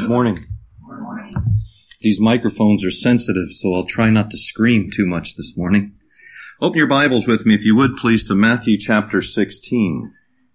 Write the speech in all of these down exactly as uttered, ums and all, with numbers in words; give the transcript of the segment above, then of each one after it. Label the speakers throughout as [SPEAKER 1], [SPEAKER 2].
[SPEAKER 1] Good morning. These microphones are sensitive, so I'll try not to scream too much this morning. Open your Bibles with me, if you would, please, to Matthew chapter sixteen.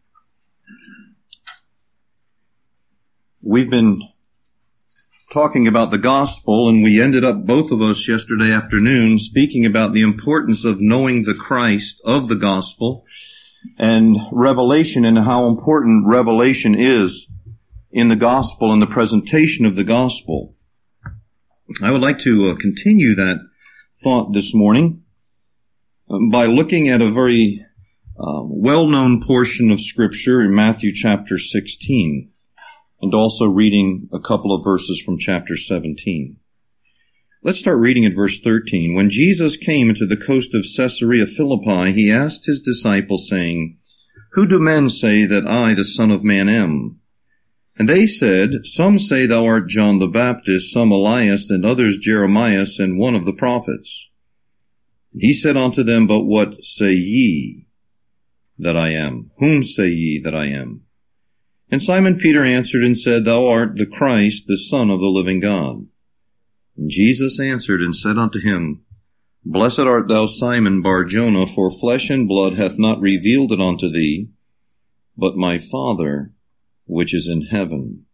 [SPEAKER 1] We've been talking about the gospel, and we ended up, both of us, yesterday afternoon, speaking about the importance of knowing the Christ of the gospel and revelation, and how important revelation is in the gospel and the presentation of the gospel. I would like to uh, continue that thought this morning um, by looking at a very uh, well-known portion of Scripture in Matthew chapter sixteen, and also reading a couple of verses from chapter seventeen. Let's start reading at verse thirteen. When Jesus came into the coast of Caesarea Philippi, he asked his disciples, saying, "Who do men say that I, the Son of Man, am?" And they said, "Some say thou art John the Baptist, some Elias, and others Jeremias, and one of the prophets." He said unto them, "But what say ye that I am? Whom say ye that I am?" And Simon Peter answered and said, "Thou art the Christ, the Son of the living God." And Jesus answered and said unto him, "Blessed art thou, Simon Bar-Jonah, for flesh and blood hath not revealed it unto thee, but my Father which is in heaven.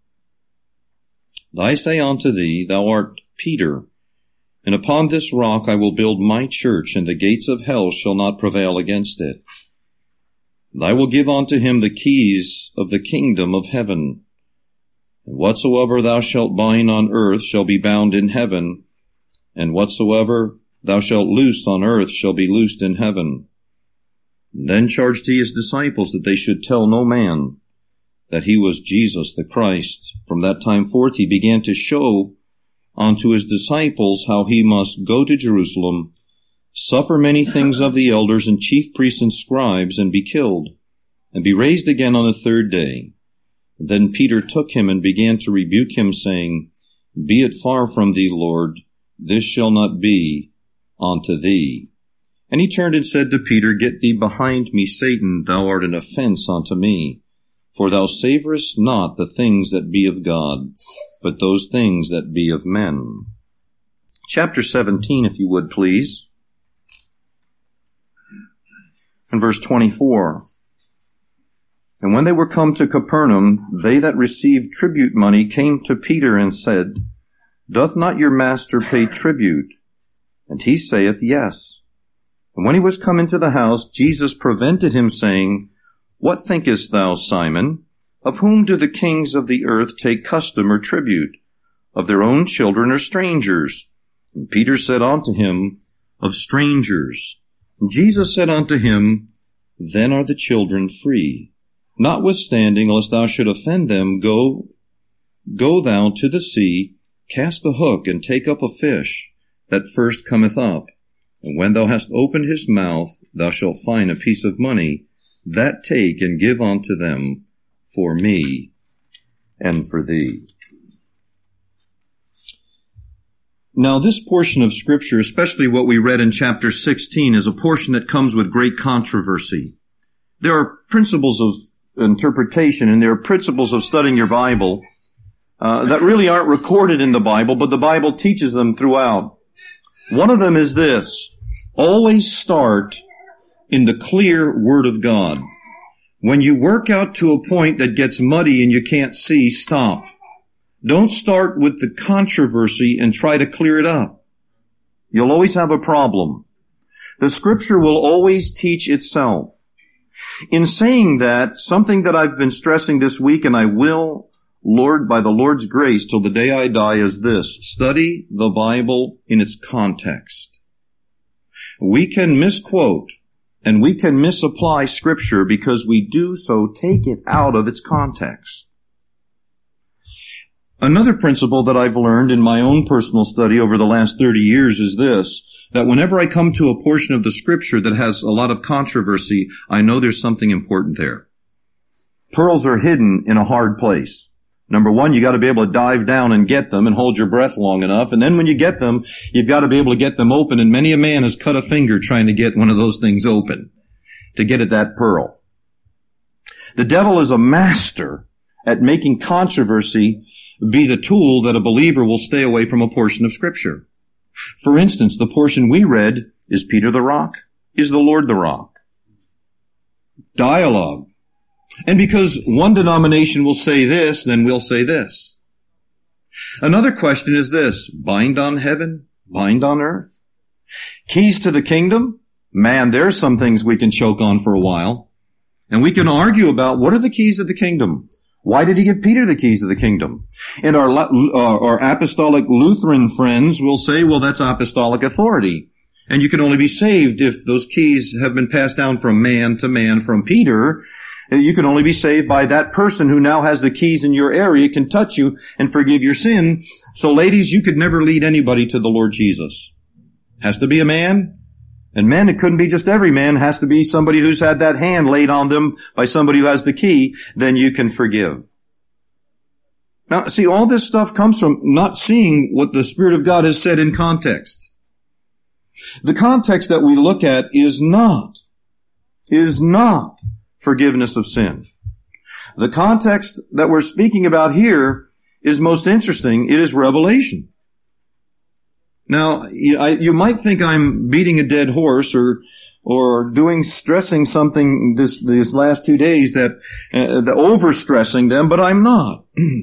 [SPEAKER 1] I say unto thee, thou art Peter, and upon this rock I will build my church, and the gates of hell shall not prevail against it. And I will give unto him the keys of the kingdom of heaven. And whatsoever thou shalt bind on earth shall be bound in heaven, and whatsoever thou shalt loose on earth shall be loosed in heaven." And then charged he his disciples that they should tell no man that he was Jesus the Christ. From that time forth he began to show unto his disciples how he must go to Jerusalem, suffer many things of the elders and chief priests and scribes, and be killed, and be raised again on the third day. Then Peter took him and began to rebuke him, saying, "Be it far from thee, Lord, this shall not be unto thee." And he turned and said to Peter, "Get thee behind me, Satan, thou art an offense unto me. For thou savorest not the things that be of God, but those things that be of men." Chapter seventeen, if you would, please. And verse twenty-four. And when they were come to Capernaum, they that received tribute money came to Peter and said, "Doth not your master pay tribute?" And he saith, "Yes." And when he was come into the house, Jesus prevented him, saying, "What thinkest thou, Simon? Of whom do the kings of the earth take custom or tribute? Of their own children or strangers?" And Peter said unto him, "Of strangers." And Jesus said unto him, "Then are the children free. Notwithstanding, lest thou should offend them, go, go thou to the sea, cast a hook, and take up a fish that first cometh up. And when thou hast opened his mouth, thou shalt find a piece of money. That take and give unto them for me and for thee." Now this portion of Scripture, especially what we read in chapter sixteen, is a portion that comes with great controversy. There are principles of interpretation and there are principles of studying your Bible uh, that really aren't recorded in the Bible, but the Bible teaches them throughout. One of them is this: always start in the clear Word of God. When you work out to a point that gets muddy and you can't see, stop. Don't start with the controversy and try to clear it up. You'll always have a problem. The Scripture will always teach itself. In saying that, something that I've been stressing this week, and I will, Lord, by the Lord's grace, till the day I die, is this: study the Bible in its context. We can misquote and we can misapply Scripture because we do so take it out of its context. Another principle that I've learned in my own personal study over the last thirty years is this: that whenever I come to a portion of the Scripture that has a lot of controversy, I know there's something important there. Pearls are hidden in a hard place. Number one, you got to be able to dive down and get them and hold your breath long enough. And then when you get them, you've got to be able to get them open. And many a man has cut a finger trying to get one of those things open to get at that pearl. The devil is a master at making controversy be the tool that a believer will stay away from a portion of Scripture. For instance, the portion we read, is Peter the rock? Is the Lord the rock? Dialogue. And because one denomination will say this, then we'll say this. Another question is this: bind on heaven, bind on earth. Keys to the kingdom? Man, there are some things we can choke on for a while. And we can argue about what are the keys of the kingdom. Why did he give Peter the keys of the kingdom? And our, uh, our apostolic Lutheran friends will say, well, that's apostolic authority. And you can only be saved if those keys have been passed down from man to man, from Peter. You can only be saved by that person who now has the keys in your area, can touch you and forgive your sin. So ladies, you could never lead anybody to the Lord Jesus. Has to be a man. And men, it couldn't be just every man. It has to be somebody who's had that hand laid on them by somebody who has the key. Then you can forgive. Now, see, all this stuff comes from not seeing what the Spirit of God has said in context. The context that we look at is not, is not forgiveness of sin. The context that we're speaking about here is most interesting. It is Revelation. Now, you, I, you might think I'm beating a dead horse or or doing stressing something this these last two days that uh, the overstressing them, but I'm not.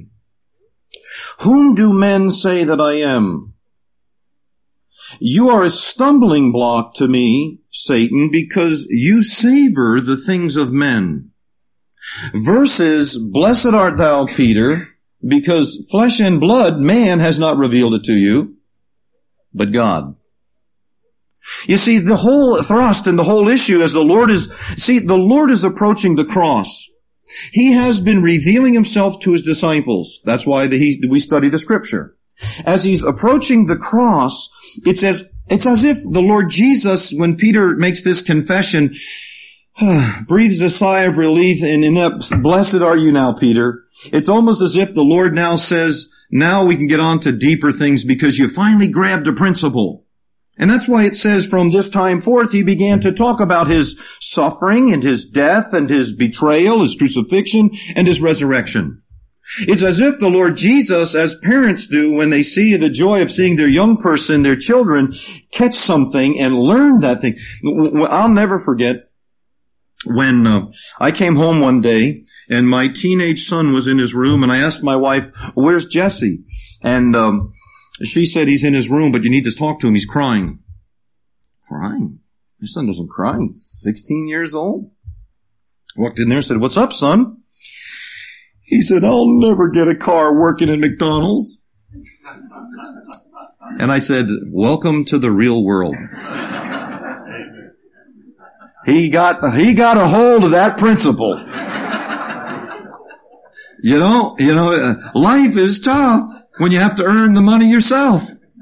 [SPEAKER 1] Whom do men say that I am? You are a stumbling block to me, Satan, because you savor the things of men. Versus, blessed art thou, Peter, because flesh and blood, man has not revealed it to you, but God. You see, the whole thrust and the whole issue as the Lord is, see, the Lord is approaching the cross. He has been revealing himself to his disciples. That's why the, he, we study the Scripture. As he's approaching the cross, it's as, it's as if the Lord Jesus, when Peter makes this confession, breathes a sigh of relief and inept, blessed are you now, Peter. It's almost as if the Lord now says, now we can get on to deeper things because you finally grabbed a principle. And that's why it says from this time forth he began to talk about his suffering and his death and his betrayal, his crucifixion and his resurrection. It's as if the Lord Jesus, as parents do when they see the joy of seeing their young person, their children, catch something and learn that thing. I'll never forget when uh, I came home one day and my teenage son was in his room and I asked my wife, where's Jesse? And um, she said he's in his room, but you need to talk to him. He's crying. Crying? My son doesn't cry. He's sixteen years old. Walked in there and said, what's up, son? He said, I'll never get a car working at McDonald's. And I said, welcome to the real world. He got, he got a hold of that principle. You know, you know, uh, life is tough when you have to earn the money yourself.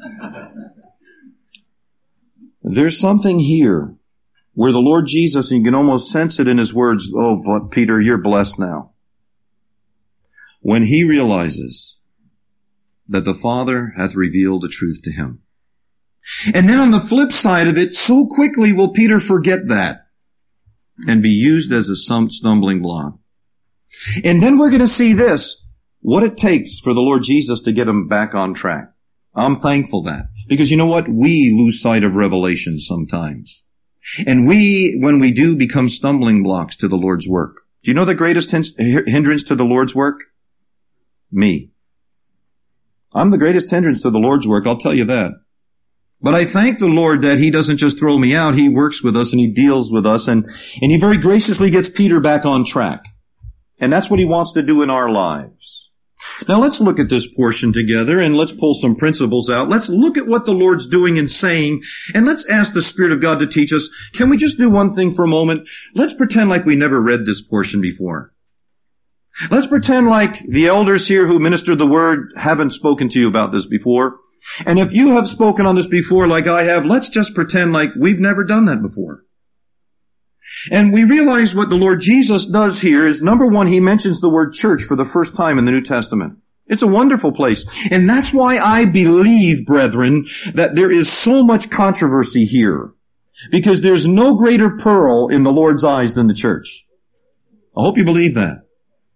[SPEAKER 1] There's something here where the Lord Jesus, and you can almost sense it in his words, oh, but Peter, you're blessed now. When he realizes that the Father hath revealed the truth to him. And then on the flip side of it, so quickly will Peter forget that and be used as a stumbling block. And then we're going to see this, what it takes for the Lord Jesus to get him back on track. I'm thankful that. Because you know what? We lose sight of Revelation sometimes. And we, when we do, become stumbling blocks to the Lord's work. Do you know the greatest hindrance to the Lord's work? Me. I'm the greatest hindrance to the Lord's work, I'll tell you that. But I thank the Lord that he doesn't just throw me out, he works with us and he deals with us and, and he very graciously gets Peter back on track. And that's what he wants to do in our lives. Now let's look at this portion together and let's pull some principles out. Let's look at what the Lord's doing and saying and let's ask the Spirit of God to teach us. Can we just do one thing for a moment? Let's pretend like we never read this portion before. Let's pretend like the elders here who ministered the word haven't spoken to you about this before. And if you have spoken on this before like I have, let's just pretend like we've never done that before. And we realize what the Lord Jesus does here is, number one, he mentions the word church for the first time in the New Testament. It's a wonderful place. And that's why I believe, brethren, that there is so much controversy here. Because there's no greater pearl in the Lord's eyes than the church. I hope you believe that.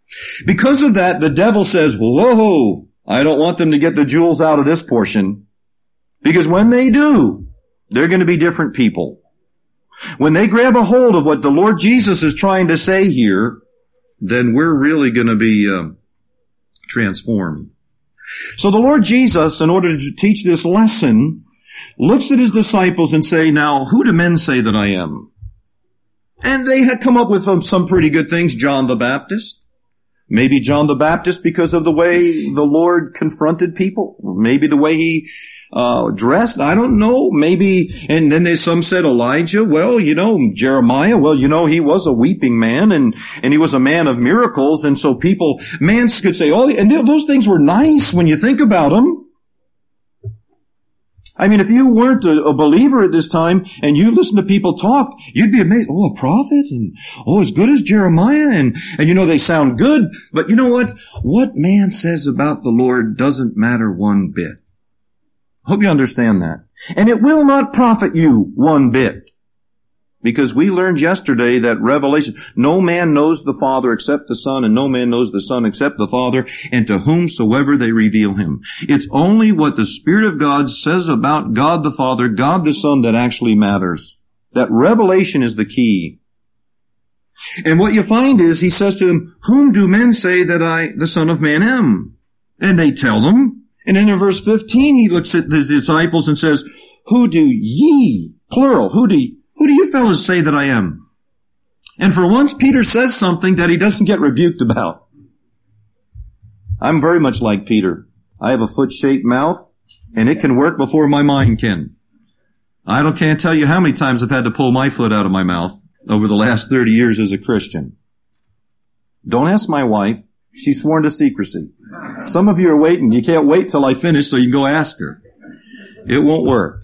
[SPEAKER 1] Because of that, the devil says, whoa, I don't want them to get the jewels out of this portion. Because when they do, they're going to be different people. When they grab a hold of what the Lord Jesus is trying to say here, then we're really going to be uh, transformed. So the Lord Jesus, in order to teach this lesson, looks at his disciples and say, now, who do men say that I am? And they had come up with some pretty good things. John the Baptist. Maybe John the Baptist because of the way the Lord confronted people. Maybe the way he uh dressed. I don't know. Maybe, and then there's some said Elijah. Well, you know, Jeremiah. Well, you know, he was a weeping man and, and he was a man of miracles. And so people, man could say, oh, and those things were nice when you think about them. I mean, if you weren't a, a believer at this time and you listen to people talk, you'd be amazed. Oh, a prophet, and oh, as good as Jeremiah, and, and you know, they sound good. But you know what? What man says about the Lord doesn't matter one bit. Hope you understand that. And it will not profit you one bit. Because we learned yesterday that revelation, no man knows the Father except the Son, and no man knows the Son except the Father, and to whomsoever they reveal him. It's only what the Spirit of God says about God the Father, God the Son, that actually matters. That revelation is the key. And what you find is, he says to them, whom do men say that I, the Son of Man, am? And they tell them. And then in verse fifteen, he looks at the disciples and says, who do ye, plural, who do ye, Who do you fellows say that I am? And for once, Peter says something that he doesn't get rebuked about. I'm very much like Peter. I have a foot-shaped mouth, and it can work before my mind can. I don't can't tell you how many times I've had to pull my foot out of my mouth over the last thirty years as a Christian. Don't ask my wife. She's sworn to secrecy. Some of you are waiting. You can't wait till I finish so you can go ask her. It won't work.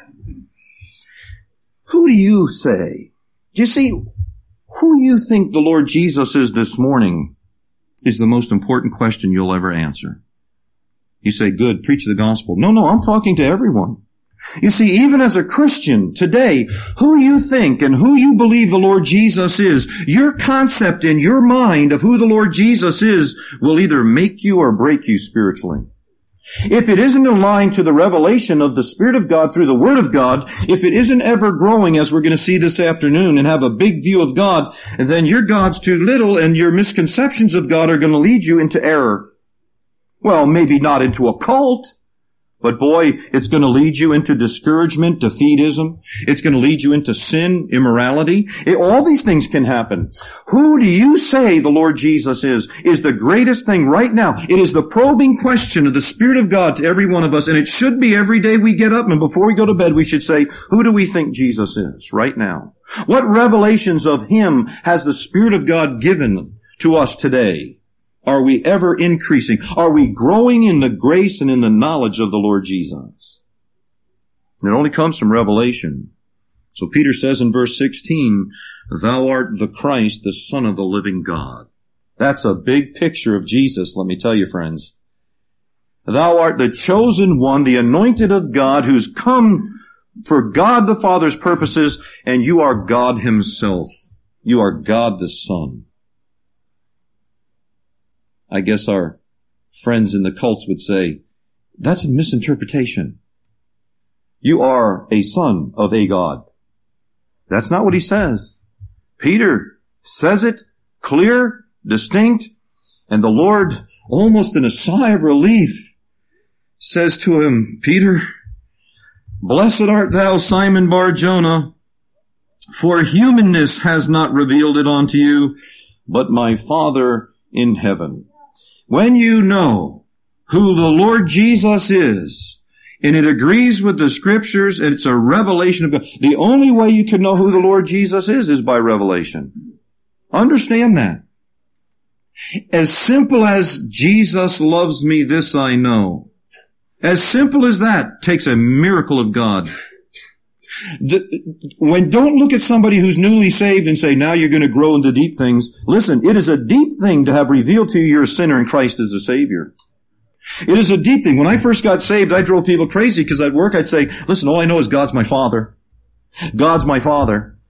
[SPEAKER 1] Who do you say? Do you see, who you think the Lord Jesus is this morning is the most important question you'll ever answer. You say, good, preach the gospel. No, no, I'm talking to everyone. You see, even as a Christian today, who you think and who you believe the Lord Jesus is, your concept in your mind of who the Lord Jesus is will either make you or break you spiritually. If it isn't aligned to the revelation of the Spirit of God through the Word of God, if it isn't ever growing, as we're going to see this afternoon, and have a big view of God, then your God's too little and your misconceptions of God are going to lead you into error. Well, maybe not into a cult, but boy, it's going to lead you into discouragement, defeatism. It's going to lead you into sin, immorality. It, all these things can happen. Who do you say the Lord Jesus is? Is the greatest thing right now. It is the probing question of the Spirit of God to every one of us, and it should be every day we get up, and before we go to bed, we should say, who do we think Jesus is right now? What revelations of Him has the Spirit of God given to us today? Are we ever increasing? Are we growing in the grace and in the knowledge of the Lord Jesus? And it only comes from revelation. So Peter says in verse sixteen, thou art the Christ, the Son of the living God. That's a big picture of Jesus, let me tell you, friends. Thou art the chosen one, the anointed of God, who's come for God the Father's purposes, and you are God Himself. You are God the Son. I guess our friends in the cults would say, that's a misinterpretation. You are a son of a God. That's not what he says. Peter says it clear, distinct, and the Lord, almost in a sigh of relief, says to him, Peter, blessed art thou, Simon Bar-Jonah, for humanness has not revealed it unto you, but my Father in heaven. When you know who the Lord Jesus is, and it agrees with the Scriptures, and it's a revelation of God, the only way you can know who the Lord Jesus is is by revelation. Understand that. As simple as Jesus loves me, this I know. As simple as that takes a miracle of God. The, when don't look at somebody who's newly saved and say, now you're going to grow into deep things. Listen, it is a deep thing to have revealed to you you're a sinner and Christ is a Savior. It is a deep thing. When I first got saved, I drove people crazy because at work I'd say, listen, all I know is God's my Father. God's my Father.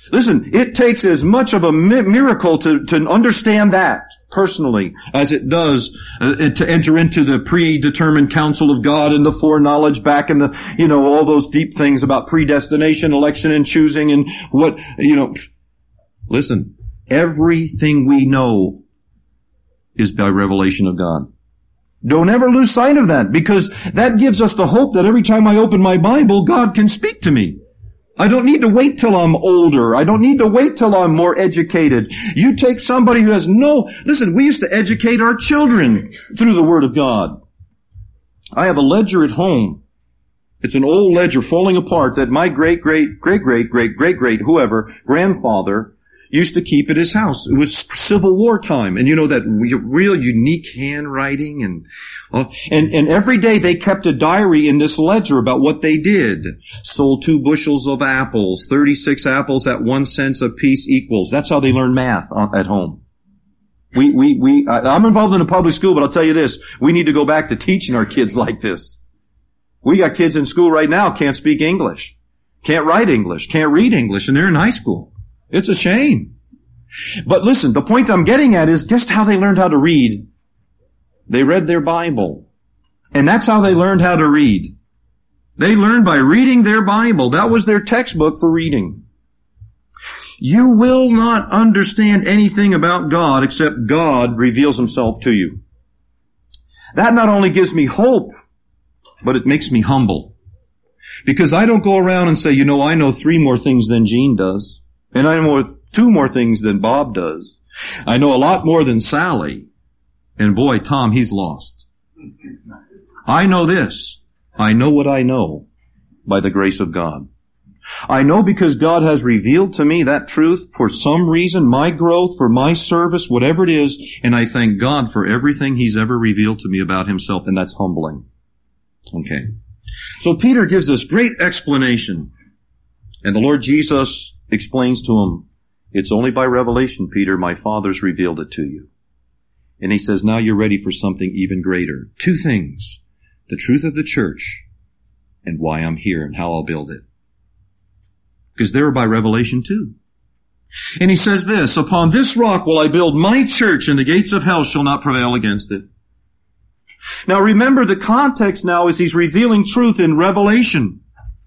[SPEAKER 1] Listen, it takes as much of a mi- miracle to, to understand that personally as it does uh, to enter into the predetermined counsel of God and the foreknowledge back in the, you know, all those deep things about predestination, election and choosing and what, you know. Listen, everything we know is by revelation of God. Don't ever lose sight of that, because that gives us the hope that every time I open my Bible, God can speak to me. I don't need to wait till I'm older. I don't need to wait till I'm more educated. You take somebody who has no, listen, we used to educate our children through the Word of God. I have a ledger at home. It's an old ledger falling apart that my great, great, great, great, great, great, great, whoever, grandfather used to keep at his house. It was Civil War time. And you know that real unique handwriting and, uh, and, and every day they kept a diary in this ledger about what they did. Sold two bushels of apples, thirty-six apples at one cent a piece equals. That's how they learn math at home. We, we, we, I'm involved in a public school, but I'll tell you this, we need to go back to teaching our kids like this. We got kids in school right now can't speak English, can't write English, can't read English, and they're in high school. It's a shame. But listen, the point I'm getting at is just how they learned how to read. They read their Bible. And that's how they learned how to read. They learned by reading their Bible. That was their textbook for reading. You will not understand anything about God except God reveals himself to you. That not only gives me hope, but it makes me humble. Because I don't go around and say, you know, I know three more things than Gene does. And I know two more things than Bob does. I know a lot more than Sally. And boy, Tom, he's lost. I know this. I know what I know by the grace of God. I know because God has revealed to me that truth for some reason, my growth, for my service, whatever it is, and I thank God for everything he's ever revealed to me about himself, and that's humbling. Okay. So Peter gives this great explanation, and the Lord Jesus explains to him, it's only by revelation, Peter, my Father's revealed it to you. And he says, now you're ready for something even greater. Two things, the truth of the church and why I'm here and how I'll build it. Because they're by revelation too. And he says this, upon this rock will I build my church, and the gates of hell shall not prevail against it. Now remember, the context now is he's revealing truth in revelation.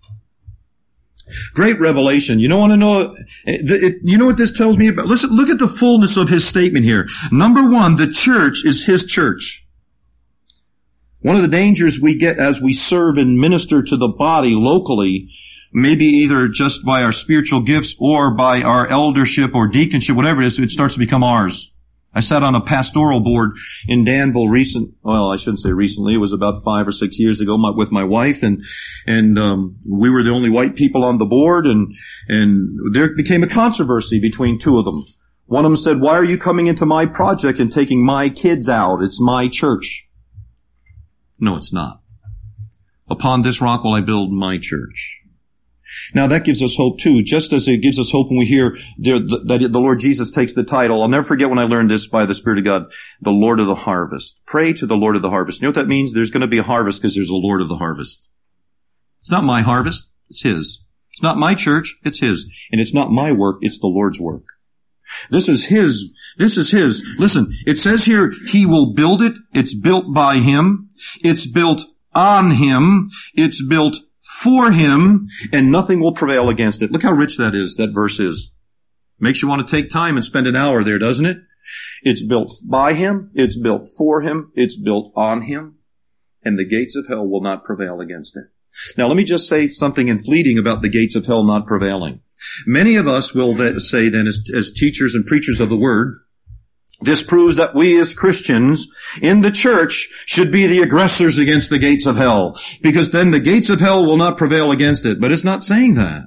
[SPEAKER 1] Great revelation. You don't want to know, it, you know what this tells me about? Listen, look at the fullness of his statement here. Number one, the church is his church. One of the dangers we get as we serve and minister to the body locally, maybe either just by our spiritual gifts or by our eldership or deaconship, whatever it is, it starts to become ours. I sat on a pastoral board in Danville recent, well, I shouldn't say recently, it was about five or six years ago my, with my wife, and, and, um, we were the only white people on the board, and, and there became a controversy between two of them. One of them said, why are you coming into my project and taking my kids out? It's my church. No, it's not. Upon this rock will I build my church. Now that gives us hope too, just as it gives us hope when we hear that the Lord Jesus takes the title. I'll never forget when I learned this by the Spirit of God, the Lord of the harvest. Pray to the Lord of the harvest. You know what that means? There's going to be a harvest because there's a Lord of the harvest. It's not my harvest, it's his. It's not my church, it's his. And it's not my work, it's the Lord's work. This is his, this is his. Listen, it says here, he will build it. It's built by him. It's built on him. It's built for him, and nothing will prevail against it. Look how rich that is, that verse is. Makes you want to take time and spend an hour there, doesn't it? It's built by him, it's built for him, it's built on him, and the gates of hell will not prevail against it. Now let me just say something in fleeting about the gates of hell not prevailing. Many of us will say then, as, as teachers and preachers of the word, this proves that we as Christians in the church should be the aggressors against the gates of hell, because then the gates of hell will not prevail against it. But it's not saying that.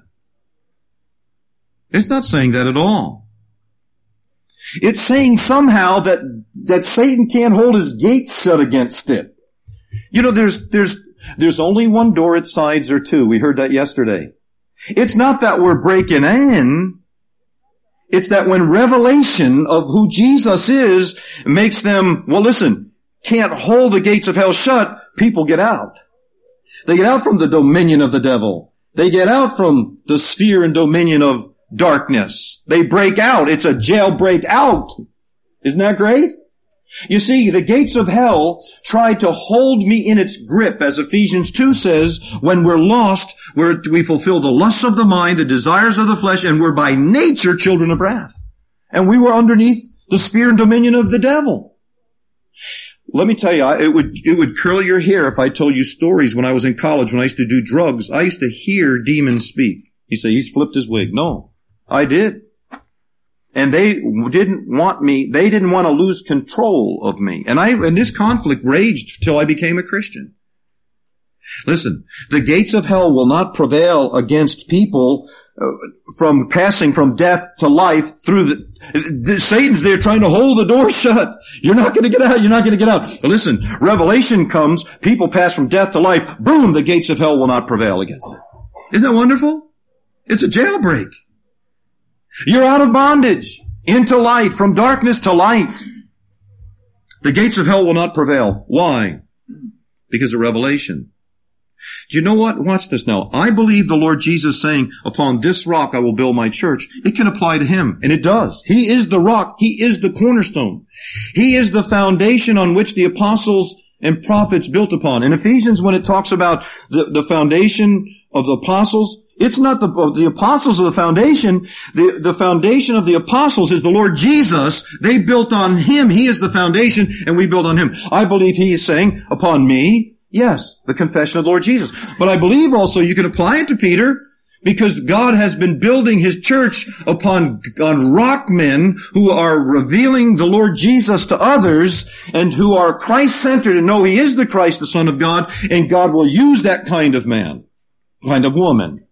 [SPEAKER 1] It's not saying that at all. It's saying somehow that, that Satan can't hold his gates shut against it. You know, there's, there's, there's only one door at sides or two. We heard that yesterday. It's not that we're breaking in. It's that when revelation of who Jesus is makes them, well listen, can't hold the gates of hell shut, people get out. They get out from the dominion of the devil. They get out from the sphere and dominion of, darkness. They break out. It's a jailbreak out. Isn't that great? You see, the gates of hell try to hold me in its grip, as Ephesians two says, when we're lost, we're, we fulfill the lusts of the mind, the desires of the flesh, and we're by nature children of wrath. And we were underneath the sphere and dominion of the devil. Let me tell you, it would, it would curl your hair if I told you stories when I was in college, when I used to do drugs. I used to hear demons speak. You say, he's flipped his wig. No, I did. And they didn't want me, they didn't want to lose control of me. And I, and this conflict raged till I became a Christian. Listen, the gates of hell will not prevail against people uh, from passing from death to life through the, the, Satan's there trying to hold the door shut. You're not going to get out. You're not going to get out. But listen, revelation comes, people pass from death to life. Boom, the gates of hell will not prevail against it. Isn't that wonderful? It's a jailbreak. You're out of bondage into light, from darkness to light. The gates of hell will not prevail. Why? Because of revelation. Do you know what? Watch this now. I believe the Lord Jesus saying, upon this rock I will build my church. It can apply to him, and it does. He is the rock. He is the cornerstone. He is the foundation on which the apostles and prophets built upon. In Ephesians, when it talks about the, the foundation of the apostles, it's not the, the apostles of the foundation. The, the foundation of the apostles is the Lord Jesus. They built on him. He is the foundation, and we build on him. I believe he is saying, upon me, yes, the confession of the Lord Jesus. But I believe also you can apply it to Peter, because God has been building his church upon, on rock men who are revealing the Lord Jesus to others and who are Christ-centered and know he is the Christ, the Son of God, and God will use that kind of man, kind of woman.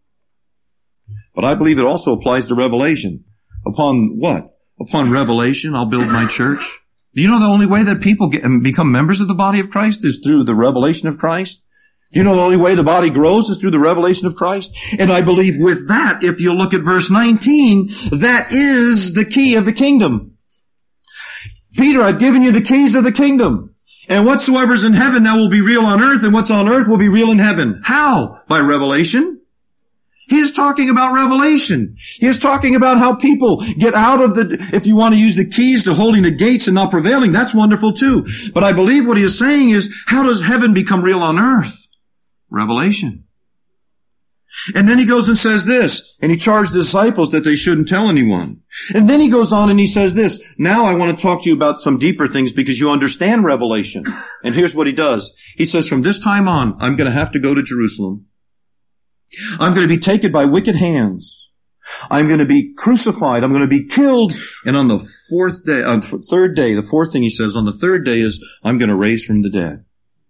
[SPEAKER 1] But I believe it also applies to revelation. Upon what? Upon revelation, I'll build my church. Do you know the only way that people get, become members of the body of Christ is through the revelation of Christ? Do you know the only way the body grows is through the revelation of Christ? And I believe with that, if you look at verse nineteen, that is the key of the kingdom. Peter, I've given you the keys of the kingdom. And whatsoever's in heaven now will be real on earth, and what's on earth will be real in heaven. How? By revelation. He is talking about revelation. He is talking about how people get out of the, if you want to use the keys to holding the gates and not prevailing, that's wonderful too. But I believe what he is saying is, how does heaven become real on earth? Revelation. And then he goes and says this, and he charged the disciples that they shouldn't tell anyone. And then he goes on and he says this, now I want to talk to you about some deeper things because you understand revelation. And here's what he does. He says, from this time on, I'm going to have to go to Jerusalem. I'm going to be taken by wicked hands. I'm going to be crucified. I'm going to be killed. And on the fourth day, on the third day, the fourth thing he says on the third day is, I'm going to raise from the dead.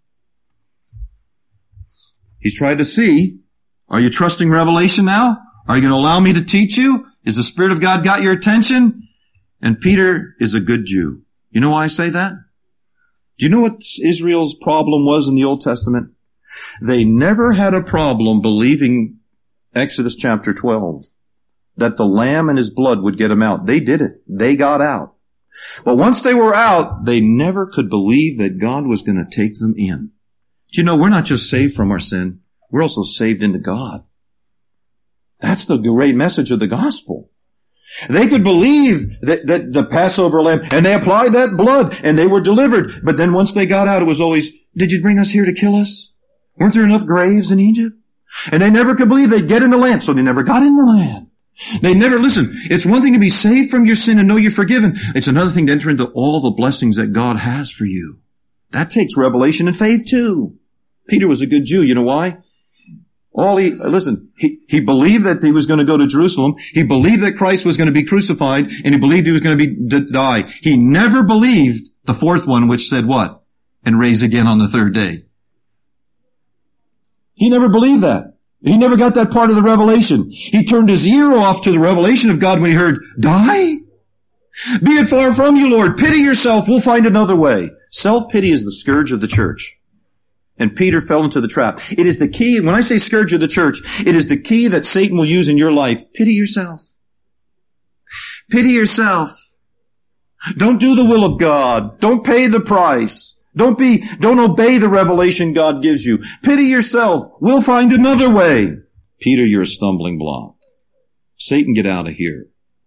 [SPEAKER 1] He's tried to see, are you trusting revelation now? Are you going to allow me to teach you? Is the Spirit of God got your attention? And Peter is a good Jew. You know why I say that? Do you know what Israel's problem was in the Old Testament? They never had a problem believing Exodus chapter twelve, that the lamb and his blood would get them out. They did it. They got out. But once they were out, they never could believe that God was going to take them in. Do you know, we're not just saved from our sin. We're also saved into God. That's the great message of the gospel. They could believe that, that the Passover lamb, and they applied that blood, and they were delivered. But then once they got out, it was always, did you bring us here to kill us? Weren't there enough graves in Egypt? And they never could believe they'd get in the land, so they never got in the land. They never, listen, it's one thing to be saved from your sin and know you're forgiven. It's another thing to enter into all the blessings that God has for you. That takes revelation and faith too. Peter was a good Jew. You know why? All he, listen, he, he believed that he was going to go to Jerusalem. He believed that Christ was going to be crucified, and he believed he was going to be, d- die. He never believed the fourth one, which said what? And raise again on the third day. He never believed that. He never got that part of the revelation. He turned his ear off to the revelation of God when he heard, die? Be it far from you, Lord. Pity yourself. We'll find another way. Self-pity is the scourge of the church. And Peter fell into the trap. It is the key. When I say scourge of the church, it is the key that Satan will use in your life. Pity yourself. Pity yourself. Don't do the will of God. Don't pay the price. Don't be, don't obey the revelation God gives you. Pity yourself. We'll find another way. Peter, you're a stumbling block. Satan, get out of here.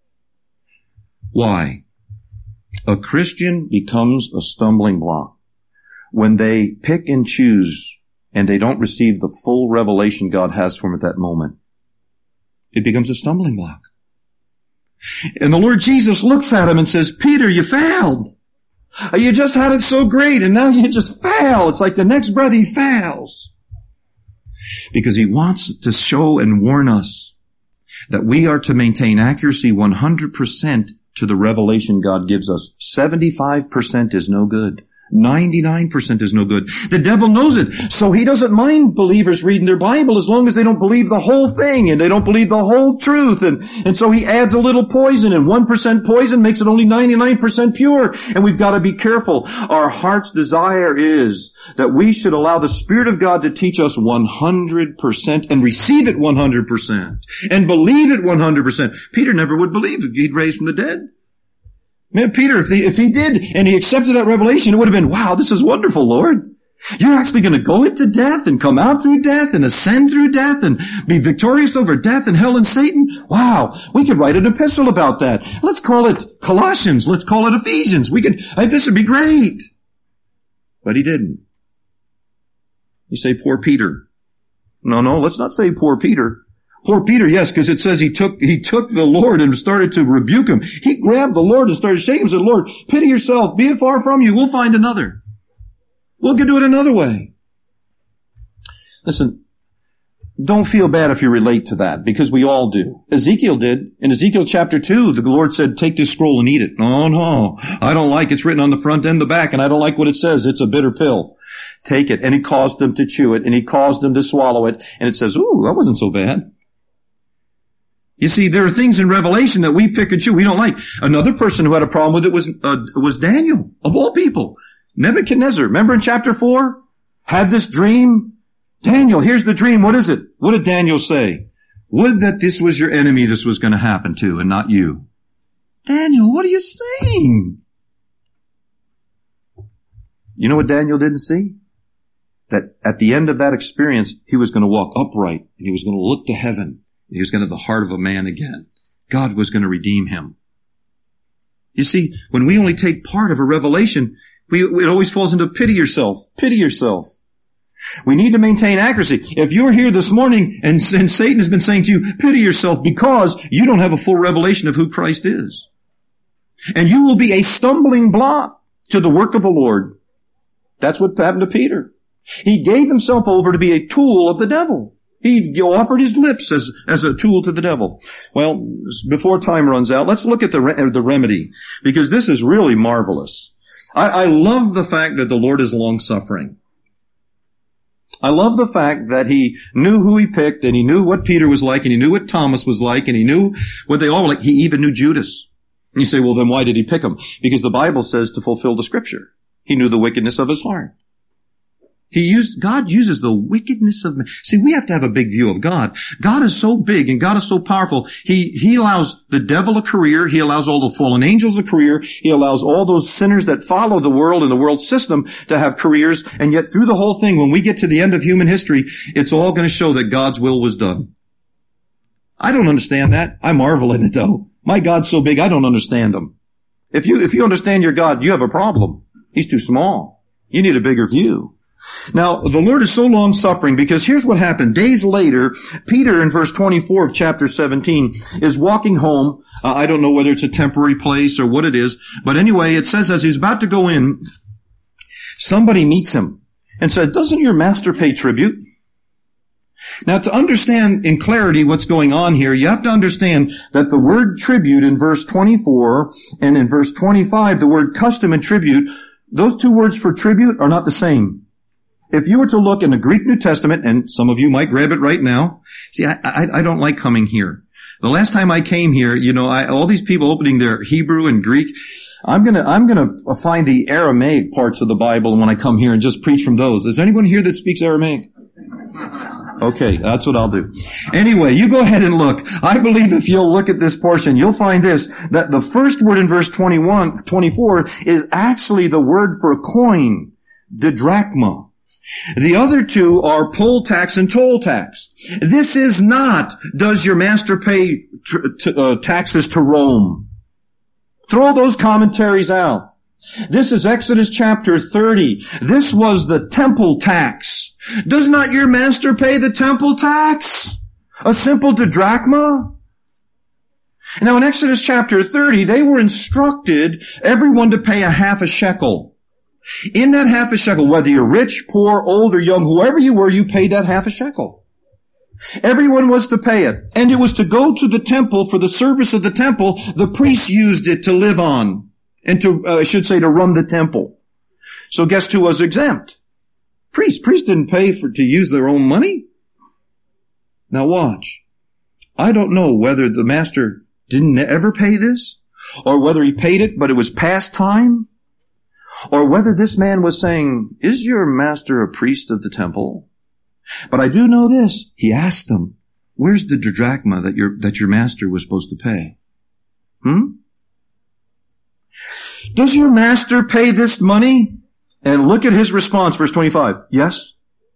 [SPEAKER 1] Why? A Christian becomes a stumbling block when they pick and choose and they don't receive the full revelation God has for them at that moment. It becomes a stumbling block. And the Lord Jesus looks at him and says, Peter, you failed. You just had it so great and now you just fail. It's like the next breath he fails. Because he wants to show and warn us that we are to maintain accuracy one hundred percent to the revelation God gives us. seventy-five percent is no good. ninety-nine percent is no good. The devil knows it. So he doesn't mind believers reading their Bible as long as they don't believe the whole thing and they don't believe the whole truth. And, and so he adds a little poison, and one percent poison makes it only ninety-nine percent pure. And we've got to be careful. Our heart's desire is that we should allow the Spirit of God to teach us one hundred percent and receive it one hundred percent and believe it one hundred percent. Peter never would believe he'd raised from the dead. Man, Peter, if he, if he did and he accepted that revelation, it would have been, wow, this is wonderful, Lord. You're actually going to go into death and come out through death and ascend through death and be victorious over death and hell and Satan. Wow, we could write an epistle about that. Let's call it Colossians. Let's call it Ephesians. We could, I, this would be great. But he didn't. You say, poor Peter. No, no, let's not say poor Peter. Poor Peter, yes, because it says he took, he took the Lord and started to rebuke him. He grabbed the Lord and started shaking him and said, Lord, pity yourself. Be it far from you. We'll find another. We'll do it another way. Listen, don't feel bad if you relate to that, because we all do. Ezekiel did. In Ezekiel chapter two, the Lord said, take this scroll and eat it. Oh, no, I don't like it. It's written on the front and the back, and I don't like what it says. It's a bitter pill. Take it. And he caused them to chew it, and he caused them to swallow it. And it says, ooh, that wasn't so bad. You see, there are things in Revelation that we pick and choose we don't like. Another person who had a problem with it was uh, was Daniel, of all people. Nebuchadnezzar, remember in chapter four? Had this dream. Daniel, here's the dream. What is it? What did Daniel say? Would that this was your enemy this was going to happen to and not you. Daniel, what are you saying? You know what Daniel didn't see? That at the end of that experience, he was going to walk upright and he was going to look to heaven. He was going to have the heart of a man again. God was going to redeem him. You see, when we only take part of a revelation, we, it always falls into pity yourself. Pity yourself. We need to maintain accuracy. If you're here this morning and, and Satan has been saying to you, pity yourself because you don't have a full revelation of who Christ is. And you will be a stumbling block to the work of the Lord. That's what happened to Peter. He gave himself over to be a tool of the devil. He offered his lips as, as a tool to the devil. Well, before time runs out, let's look at the, re- the remedy, because this is really marvelous. I, I love the fact that the Lord is long-suffering. I love the fact that he knew who he picked, and he knew what Peter was like, and he knew what Thomas was like, and he knew what they all were like. He even knew Judas. And you say, well, then why did he pick him? Because the Bible says to fulfill the scripture. He knew the wickedness of his heart. He used, God uses the wickedness of man. See, we have to have a big view of God. God is so big and God is so powerful. He, he allows the devil a career. He allows all the fallen angels a career. He allows all those sinners that follow the world and the world system to have careers. And yet through the whole thing, when we get to the end of human history, it's all going to show that God's will was done. I don't understand that. I marvel in it though. My God's so big, I don't understand him. If you, if you understand your God, you have a problem. He's too small. You need a bigger view. Now, the Lord is so long-suffering because here's what happened. Days later, Peter in verse twenty-four of chapter seventeen is walking home. Uh, I don't know whether it's a temporary place or what it is. But anyway, it says as he's about to go in, somebody meets him and said, doesn't your master pay tribute? Now, to understand in clarity what's going on here, you have to understand that the word tribute in verse twenty-four and in verse twenty-five, the word custom and tribute, those two words for tribute are not the same. If you were to look in the Greek New Testament, and some of you might grab it right now, see, I, I, I don't like coming here. The last time I came here, you know, I, all these people opening their Hebrew and Greek, I'm gonna, I'm gonna find the Aramaic parts of the Bible when I come here and just preach from those. Is anyone here that speaks Aramaic? Okay, that's what I'll do. Anyway, you go ahead and look. I believe if you'll look at this portion, you'll find this, that the first word in verse twenty-one, twenty-four is actually the word for a coin, didrachma. The other two are poll tax and toll tax. This is not, does your master pay tr- t- uh, taxes to Rome? Throw those commentaries out. This is Exodus chapter thirty. This was the temple tax. Does not your master pay the temple tax? A simple drachma? Now in Exodus chapter thirty, they were instructed everyone to pay a half a shekel. In that half a shekel, whether you're rich, poor, old, or young, whoever you were, you paid that half a shekel. Everyone was to pay it. And it was to go to the temple for the service of the temple. The priests used it to live on. And to, uh, I should say, to run the temple. So guess who was exempt? Priests. Priests didn't pay for, to use their own money. Now watch. I don't know whether the master didn't ever pay this, or whether he paid it, but it was past time, or whether this man was saying, is your master a priest of the temple? But I do know this. He asked them, where's the drachma that your, that your master was supposed to pay? Hmm? Does your master pay this money? And look at his response, verse twenty-five. Yes.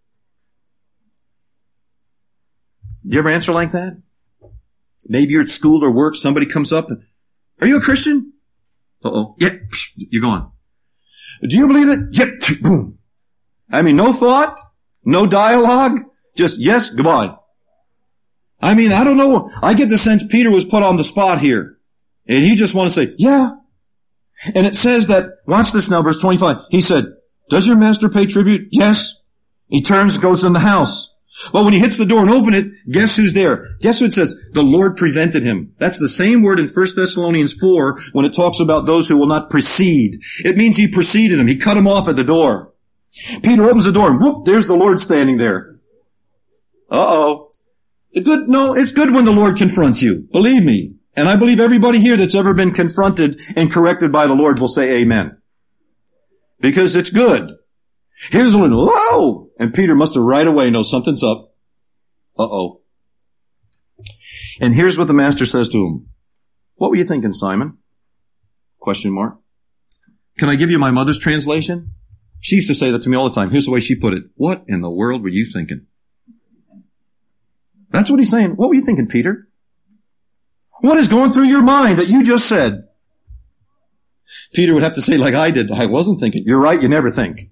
[SPEAKER 1] Do you ever answer like that? Maybe you're at school or work, somebody comes up and, are you a Christian? Uh-oh. Yeah. You're gone. Do you believe it? Yep. Boom. I mean, no thought, no dialogue, just yes, goodbye. I mean, I don't know. I get the sense Peter was put on the spot here. And you just want to say, yeah. And it says that, watch this now, verse twenty-five. He said, does your master pay tribute? Yes. He turns and goes in the house. Well, when he hits the door and open it, guess who's there? Guess who it says? The Lord prevented him. That's the same word in First Thessalonians four when it talks about those who will not precede. It means he preceded him. He cut him off at the door. Peter opens the door and whoop, there's the Lord standing there. Uh-oh. It's good, no, it's good when the Lord confronts you. Believe me. And I believe everybody here that's ever been confronted and corrected by the Lord will say amen. Because it's good. Here's the one, whoa! And Peter must have right away known something's up. Uh-oh. And here's what the master says to him. What were you thinking, Simon? Question mark. Can I give you my mother's translation? She used to say that to me all the time. Here's the way she put it. What in the world were you thinking? That's what he's saying. What were you thinking, Peter? What is going through your mind that you just said? Peter would have to say like I did. I wasn't thinking. You're right. You never think.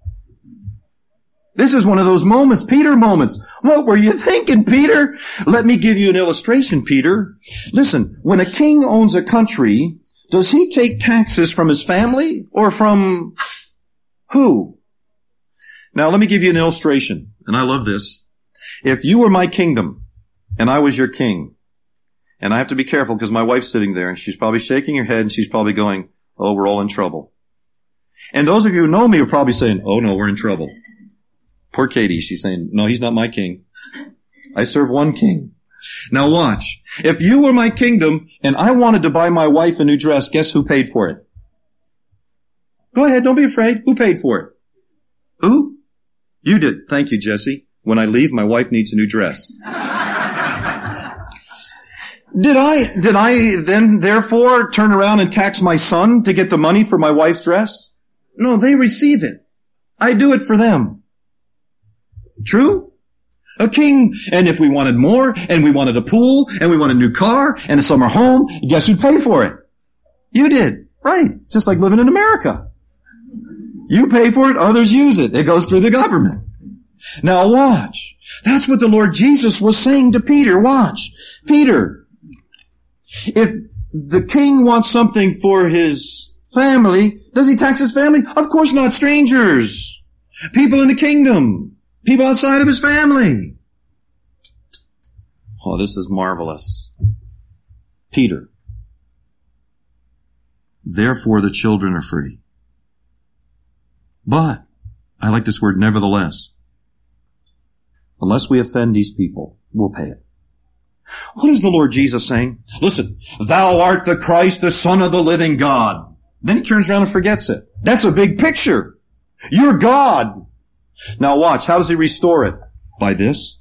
[SPEAKER 1] This is one of those moments, Peter moments. What were you thinking, Peter? Let me give you an illustration, Peter. Listen, when a king owns a country, does he take taxes from his family or from who? Now, let me give you an illustration, and I love this. If you were my kingdom and I was your king, and I have to be careful because my wife's sitting there and she's probably shaking her head and she's probably going, oh, we're all in trouble. And those of you who know me are probably saying, oh no, we're in trouble. Poor Katie, she's saying, no, he's not my king. I serve one king. Now watch. If you were my kingdom and I wanted to buy my wife a new dress, guess who paid for it? Go ahead, don't be afraid. Who paid for it? Who? You did. Thank you, Jesse. When I leave, my wife needs a new dress. Did I, did I then therefore turn around and tax my son to get the money for my wife's dress? No, they receive it. I do it for them. True? A king. And if we wanted more, and we wanted a pool, and we wanted a new car, and a summer home, guess who'd pay for it? You did. Right. It's just like living in America. You pay for it, others use it. It goes through the government. Now watch. That's what the Lord Jesus was saying to Peter. Watch. Peter, if the king wants something for his family, does he tax his family? Of course not. Strangers. People in the kingdom. People outside of his family. Oh, this is marvelous. Peter. Therefore the children are free. But, I like this word nevertheless. Unless we offend these people, we'll pay it. What is the Lord Jesus saying? Listen, thou art the Christ, the Son of the living God. Then he turns around and forgets it. That's a big picture. You're God. Now watch, how does he restore it? By this.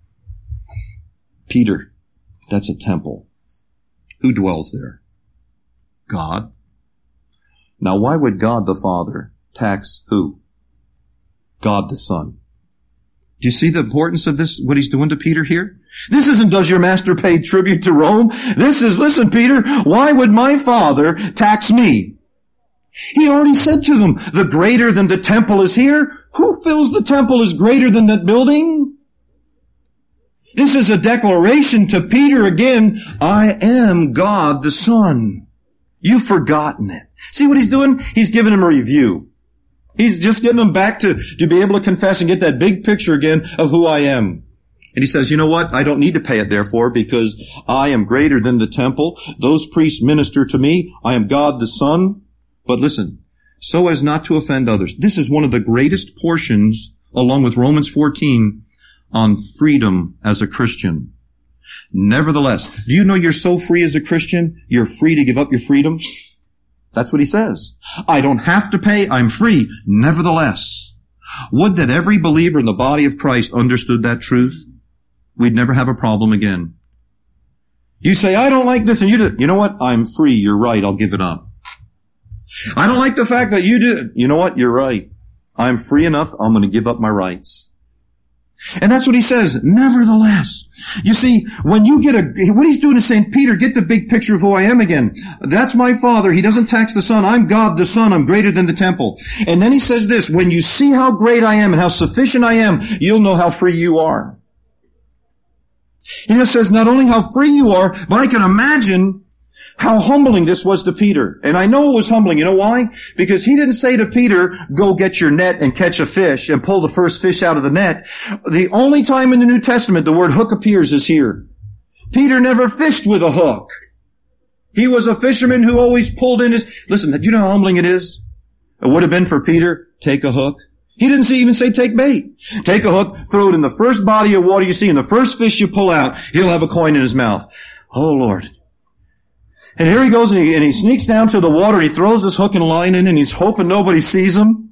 [SPEAKER 1] Peter, that's a temple. Who dwells there? God. Now why would God the Father tax who? God the Son. Do you see the importance of this, what he's doing to Peter here? This isn't, does your master pay tribute to Rome? This is, listen, Peter, why would my Father tax me? He already said to them, the greater than the temple is here. Who fills the temple is greater than that building? This is a declaration to Peter again. I am God the Son. You've forgotten it. See what he's doing? He's giving him a review. He's just getting them back to, to be able to confess and get that big picture again of who I am. And he says, you know what? I don't need to pay it therefore because I am greater than the temple. Those priests minister to me. I am God the Son. But listen, so as not to offend others. This is one of the greatest portions, along with Romans fourteen, on freedom as a Christian. Nevertheless, do you know you're so free as a Christian? You're free to give up your freedom. That's what he says. I don't have to pay. I'm free. Nevertheless, would that every believer in the body of Christ understood that truth. We'd never have a problem again. You say, I don't like this, and you do. You know what? I'm free. You're right. I'll give it up. I don't like the fact that you do. You know what? You're right. I'm free enough. I'm going to give up my rights. And that's what he says. Nevertheless. You see, when you get a, what he's doing is saying, Peter, get the big picture of who I am again. That's my Father. He doesn't tax the Son. I'm God the Son. I'm greater than the temple. And then he says this, when you see how great I am and how sufficient I am, you'll know how free you are. He says not only how free you are, but I can imagine how humbling this was to Peter. And I know it was humbling. You know why? Because he didn't say to Peter, go get your net and catch a fish and pull the first fish out of the net. The only time in the New Testament the word hook appears is here. Peter never fished with a hook. He was a fisherman who always pulled in his... Listen, do you know how humbling it is? It would have been for Peter, take a hook. He didn't even say take bait. Take a hook, throw it in the first body of water you see, and the first fish you pull out, he'll have a coin in his mouth. Oh, Lord. And here he goes, and he, and he sneaks down to the water, and he throws his hook and line in, and he's hoping nobody sees him.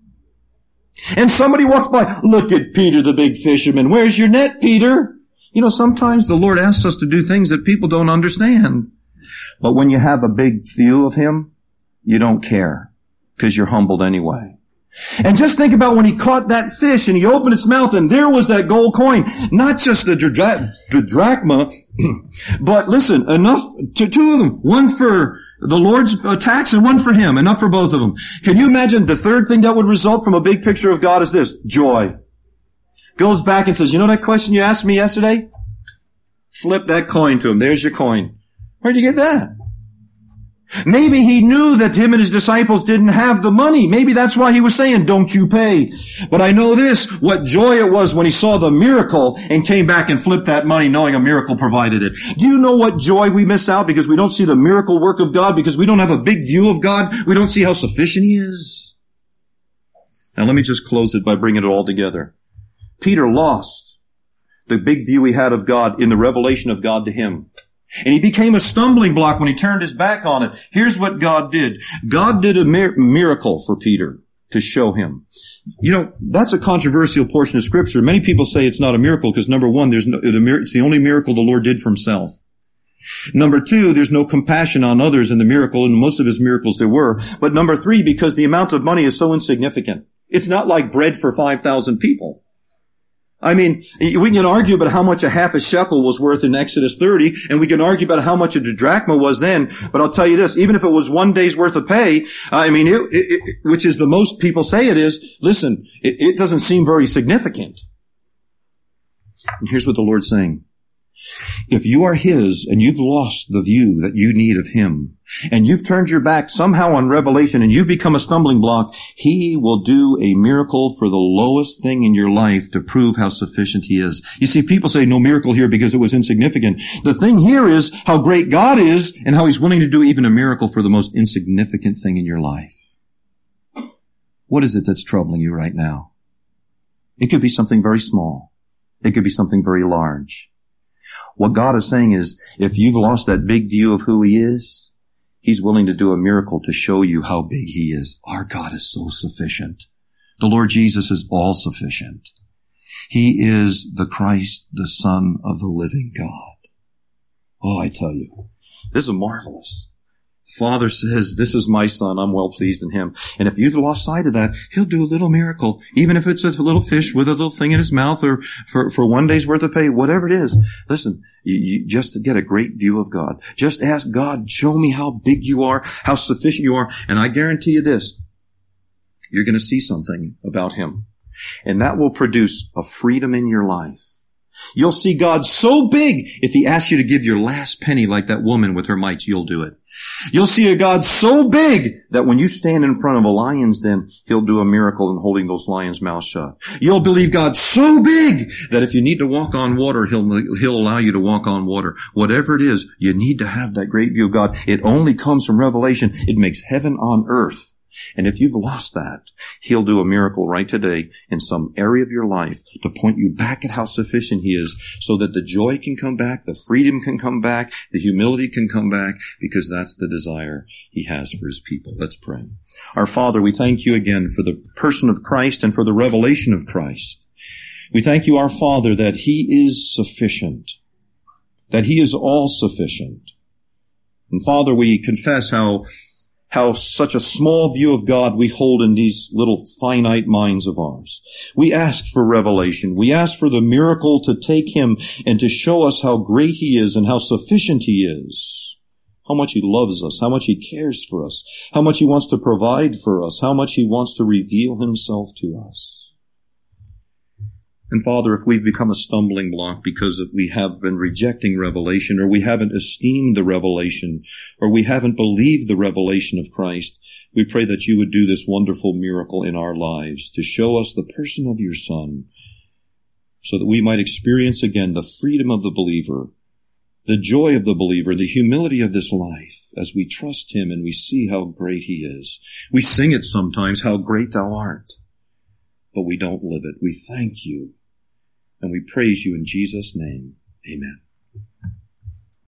[SPEAKER 1] And somebody walks by, look at Peter, the big fisherman. Where's your net, Peter? You know, sometimes the Lord asks us to do things that people don't understand. But when you have a big view of him, you don't care, because you're humbled anyway. And just think about when he caught that fish and he opened its mouth and there was that gold coin. Not just the, dra- the drachma, but listen, enough to two of them. One for the Lord's uh, tax and one for him. Enough for both of them. Can you imagine the third thing that would result from a big picture of God is this? Joy. Goes back and says, you know that question you asked me yesterday? Flip that coin to him. There's your coin. Where'd you get that? Maybe he knew that him and his disciples didn't have the money. Maybe that's why he was saying, don't you pay. But I know this, what joy it was when he saw the miracle and came back and flipped that money knowing a miracle provided it. Do you know what joy we miss out because we don't see the miracle work of God, because we don't have a big view of God? We don't see how sufficient he is. Now let me just close it by bringing it all together. Peter lost the big view he had of God in the revelation of God to him. And he became a stumbling block when he turned his back on it. Here's what God did. God did a mir- miracle for Peter to show him. You know, that's a controversial portion of Scripture. Many people say it's not a miracle because, number one, there's no, the, it's the only miracle the Lord did for himself. Number two, there's no compassion on others in the miracle, and most of his miracles there were. But number three, because the amount of money is so insignificant. It's not like bread for five thousand people. I mean, we can argue about how much a half a shekel was worth in Exodus thirty, and we can argue about how much a drachma was then, but I'll tell you this, even if it was one day's worth of pay, I mean, it, it, it, which is the most people say it is, listen, it, it doesn't seem very significant. And here's what the Lord's saying. If you are his and you've lost the view that you need of him, and you've turned your back somehow on revelation and you've become a stumbling block, he will do a miracle for the lowest thing in your life to prove how sufficient he is. You see, people say no miracle here because it was insignificant. The thing here is how great God is and how he's willing to do even a miracle for the most insignificant thing in your life. What is it that's troubling you right now? It could be something very small. It could be something very large. What God is saying is, if you've lost that big view of who he is, he's willing to do a miracle to show you how big he is. Our God is so sufficient. The Lord Jesus is all sufficient. He is the Christ, the Son of the living God. Oh, I tell you, this is marvelous. Father says, this is my son, I'm well pleased in him. And if you've lost sight of that, he'll do a little miracle, even if it's a little fish with a little thing in his mouth or for, for one day's worth of pay, whatever it is. Listen, you, you just to get a great view of God. Just ask God, show me how big you are, how sufficient you are. And I guarantee you this, you're going to see something about him. And that will produce a freedom in your life. You'll see God so big, if he asks you to give your last penny like that woman with her mites, you'll do it. You'll see a God so big that when you stand in front of a lion's den, he'll do a miracle in holding those lions' mouths shut. You'll believe God so big that if you need to walk on water, he'll, he'll allow you to walk on water. Whatever it is, you need to have that great view of God. It only comes from revelation. It makes heaven on earth. And if you've lost that, he'll do a miracle right today in some area of your life to point you back at how sufficient he is so that the joy can come back, the freedom can come back, the humility can come back, because that's the desire he has for his people. Let's pray. Our Father, we thank you again for the person of Christ and for the revelation of Christ. We thank you, our Father, that he is sufficient, that he is all sufficient. And Father, we confess how How such a small view of God we hold in these little finite minds of ours. We ask for revelation. We ask for the miracle to take him and to show us how great he is and how sufficient he is. How much he loves us, how much he cares for us, how much he wants to provide for us, how much he wants to reveal himself to us. And Father, if we've become a stumbling block because we have been rejecting revelation, or we haven't esteemed the revelation, or we haven't believed the revelation of Christ, we pray that you would do this wonderful miracle in our lives to show us the person of your Son, so that we might experience again the freedom of the believer, the joy of the believer, the humility of this life as we trust him and we see how great he is. We sing it sometimes, how great thou art, but we don't live it. We thank you. And we praise you in Jesus' name. Amen.